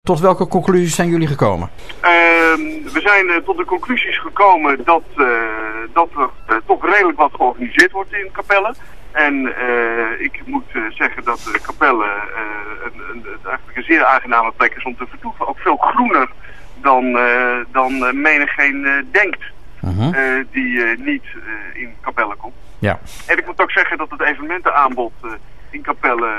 Tot welke conclusies zijn jullie gekomen? We zijn tot de conclusies gekomen dat er toch redelijk wat georganiseerd wordt in Capelle. En ik moet zeggen dat de Capelle eigenlijk een zeer aangename plek is om te vertoeven. Ook veel groener dan menigeen denkt die niet in Capelle komt. Ja. En ik moet ook zeggen dat het evenementenaanbod in Capelle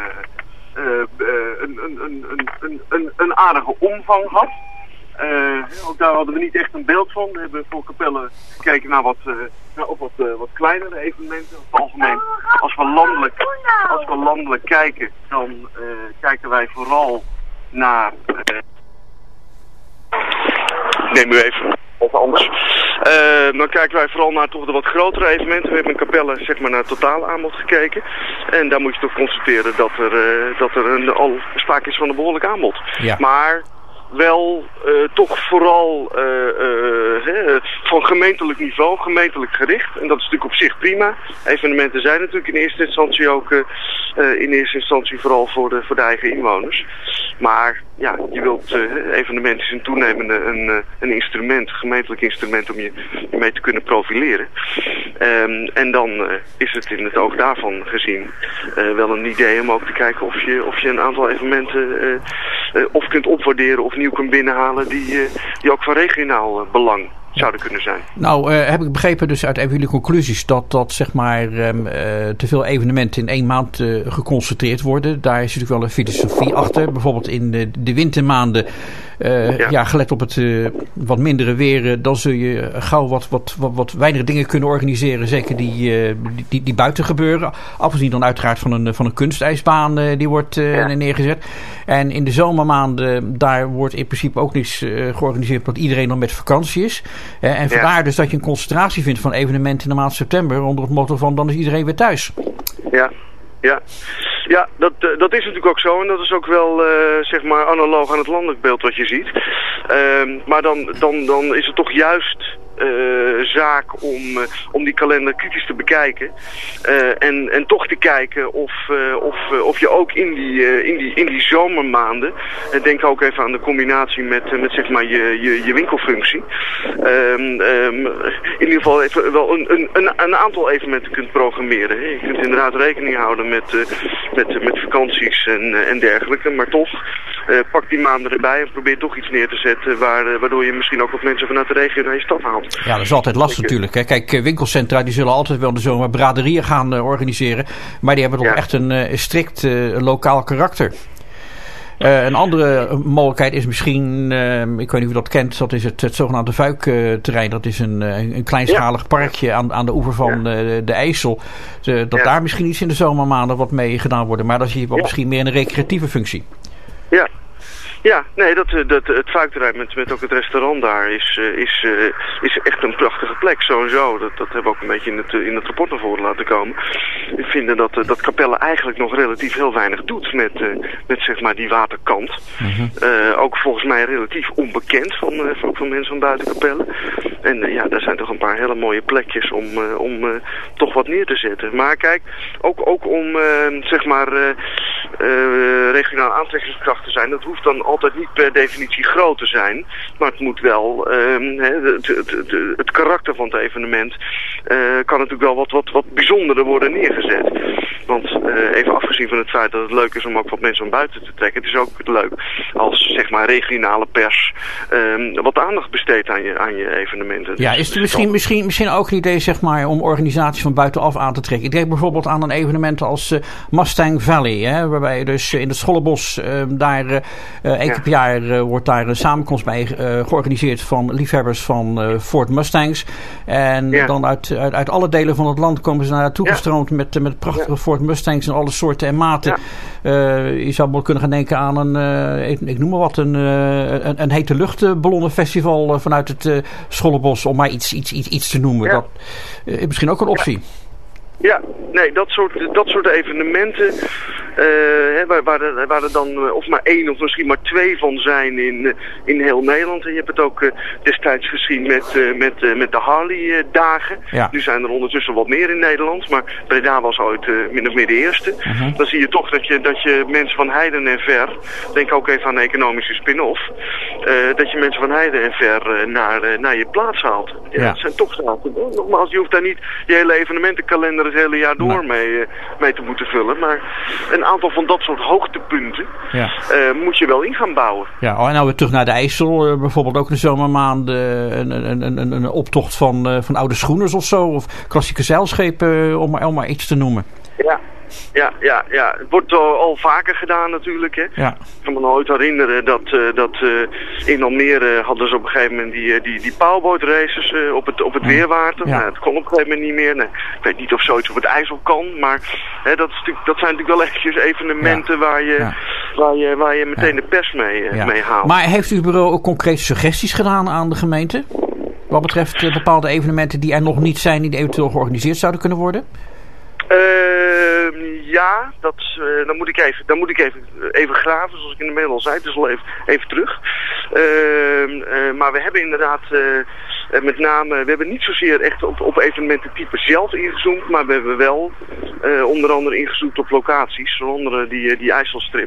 een aardige omvang had. Ook daar hadden we niet echt een beeld van. We hebben voor Capelle gekeken naar wat kleinere evenementen. Op het algemeen, als we landelijk kijken, dan kijken wij vooral naar... neem u even of anders. Dan kijken wij vooral naar toch de wat grotere evenementen. We hebben in Capelle zeg maar naar het totaal aanbod gekeken. En daar moet je toch constateren dat er al sprake is van een behoorlijk aanbod. Ja. Maar wel toch vooral van gemeentelijk niveau, gemeentelijk gericht. En dat is natuurlijk op zich prima. Evenementen zijn natuurlijk in eerste instantie ook vooral voor de eigen inwoners. Maar ja, je wilt evenement is een toenemende een instrument, een gemeentelijk instrument om je mee te kunnen profileren. En dan is het in het oog daarvan gezien wel een idee om ook te kijken of je een aantal evenementen of kunt opwaarderen of nieuw kunt binnenhalen die ook van regionaal belang zouden kunnen zijn. Nou, heb ik begrepen dus uit jullie conclusies dat zeg maar te veel evenementen in 1 maand geconcentreerd worden. Daar is natuurlijk wel een filosofie achter. Bijvoorbeeld in de wintermaanden, gelet op het wat mindere weer, dan zul je gauw wat weinige dingen kunnen organiseren. Zeker die buiten gebeuren. Afgezien dan uiteraard van een kunstijsbaan die wordt neergezet. En in de zomermaanden, daar wordt in principe ook niets georganiseerd, omdat iedereen dan met vakantie is. En vandaar dus dat je een concentratie vindt van evenementen in de maand september onder het motto van dan is iedereen weer thuis. Ja, dat is natuurlijk ook zo en dat is ook wel zeg maar analoog aan het landelijk beeld wat je ziet. Maar dan is het toch juist zaak om die kalender kritisch te bekijken en toch te kijken of je ook in die zomermaanden, denk ook even aan de combinatie met zeg maar je winkelfunctie, in ieder geval even wel een aantal evenementen kunt programmeren. Je kunt inderdaad rekening houden met vakanties en dergelijke, maar toch pak die maanden erbij en probeer toch iets neer te zetten waardoor je misschien ook wat mensen vanuit de regio naar je stad haalt. Ja, dat is altijd lastig natuurlijk. Hè. Kijk, winkelcentra die zullen altijd wel in de zomer braderieën gaan organiseren. Maar die hebben toch echt een strikt lokaal karakter. Een andere mogelijkheid is misschien, ik weet niet of u dat kent, dat is het zogenaamde Vuikterrein. Dat is een kleinschalig parkje aan de oever van de IJssel. Daar misschien iets in de zomermaanden wat mee gedaan wordt. Maar dat is hier misschien meer een recreatieve functie. Ja, nee, het Vuikterrein met ook het restaurant daar is echt een prachtige plek, sowieso. Dat hebben we ook een beetje in het rapport naar voren laten komen. We vinden dat Capelle eigenlijk nog relatief heel weinig doet met zeg maar die waterkant. Ook volgens mij relatief onbekend van mensen van buiten Capelle. En daar zijn toch een paar hele mooie plekjes om toch wat neer te zetten. Maar kijk, ook om zeg maar regionaal aantrekkingskracht te zijn, dat hoeft dan altijd niet per definitie groot te zijn, maar het moet wel het karakter van het evenement kan natuurlijk wel wat bijzonderder worden neergezet. Want even afgezien van het feit dat het leuk is om ook wat mensen van buiten te trekken, het is ook leuk als zeg maar regionale pers wat aandacht besteedt aan je evenementen. Ja, is het misschien ook een idee zeg maar om organisaties van buitenaf aan te trekken? Ik denk bijvoorbeeld aan een evenement als Mustang Valley, hè, waarbij je dus in het Schollebos daar één keer per jaar wordt daar een samenkomst bij georganiseerd van liefhebbers van Ford Mustangs. En dan uit alle delen van het land komen ze naartoe gestroomd met prachtige Ford Mustangs en alle soorten en maten. Je zou wel kunnen gaan denken aan ik noem maar wat, een hete luchtballonnenfestival vanuit het Schollebos, om maar iets te noemen. Dat is misschien ook een optie. Ja, nee, dat soort evenementen Waar er dan of maar 1 of misschien maar 2 van zijn in heel Nederland. En je hebt het ook destijds gezien met de Harley-dagen. Ja. Nu zijn er ondertussen wat meer in Nederland, maar Breda was ooit min of meer de eerste. Dan zie je toch dat je mensen van heiden en ver, denk ook even aan een economische spin-off, dat je mensen van heiden en ver naar je plaats haalt. Ja. Dat zijn toch zaken. Nogmaals, je hoeft daar niet je hele evenementenkalender het hele jaar door mee te moeten vullen, maar een aantal van dat soort hoogtepunten moet je wel in gaan bouwen. Ja, en nou weer terug naar de IJssel, bijvoorbeeld ook in de zomermaanden een optocht van oude schoeners of zo, of klassieke zeilschepen, om maar iets te noemen. Ja. Het wordt al vaker gedaan natuurlijk. Hè. Ja. Ik kan me nooit herinneren dat in Almere hadden ze op een gegeven moment die powerboat-races op het Weerwater. Ja. Nou, het kon op een gegeven moment niet meer. Nee, ik weet niet of zoiets op het IJssel kan, maar dat zijn natuurlijk wel eventjes evenementen waar je meteen de pers mee haalt. Maar heeft uw bureau ook concrete suggesties gedaan aan de gemeente? Wat betreft bepaalde evenementen die er nog niet zijn, die eventueel georganiseerd zouden kunnen worden? Ja, dan moet ik even graven, zoals ik in de mail al zei. Dus al even terug. Maar we hebben inderdaad met name, we hebben niet zozeer echt op evenemententype zelf ingezoomd, maar we hebben wel onder andere ingezoomd op locaties, onder andere die IJsselstrip.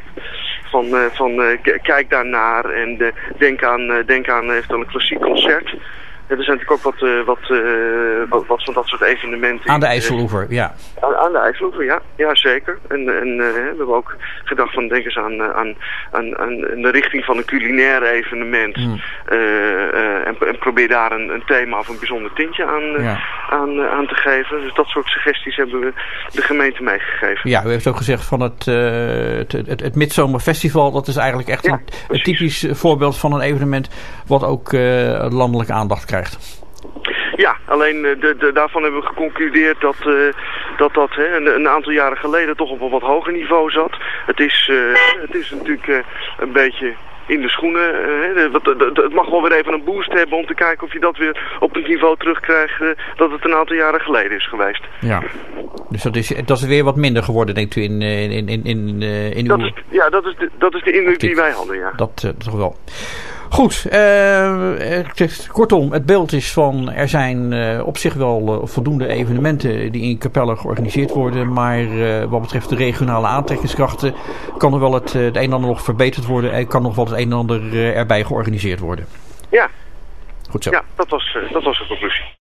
Kijk daarnaar en denk aan eventueel een klassiek concert. Ja, er zijn natuurlijk ook wat van dat soort evenementen. Aan de IJsseloever, ja. Aan de IJsseloever, ja zeker. En we hebben ook gedacht van, denk eens aan de richting van een culinair evenement. En probeer daar een thema of een bijzonder tintje aan te geven. Dus dat soort suggesties hebben we de gemeente meegegeven. Ja, u heeft ook gezegd van het Midzomerfestival, dat is eigenlijk echt een typisch voorbeeld van een evenement wat ook landelijke aandacht krijgt. Ja, alleen daarvan hebben we geconcludeerd dat een aantal jaren geleden toch op een wat hoger niveau zat. Het is natuurlijk een beetje in de schoenen. Het mag wel weer even een boost hebben om te kijken of je dat weer op het niveau terugkrijgt dat het een aantal jaren geleden is geweest. Ja, dus dat is weer wat minder geworden, denkt u, in uw... Dat is de indruk die wij hadden, ja. Dat toch wel. Goed, kortom, het beeld is van er zijn op zich wel voldoende evenementen die in Capelle georganiseerd worden, maar wat betreft de regionale aantrekkingskrachten kan er wel het een en ander nog verbeterd worden en kan nog wel het een en ander erbij georganiseerd worden. Ja. Goed zo. Ja, dat was de conclusie.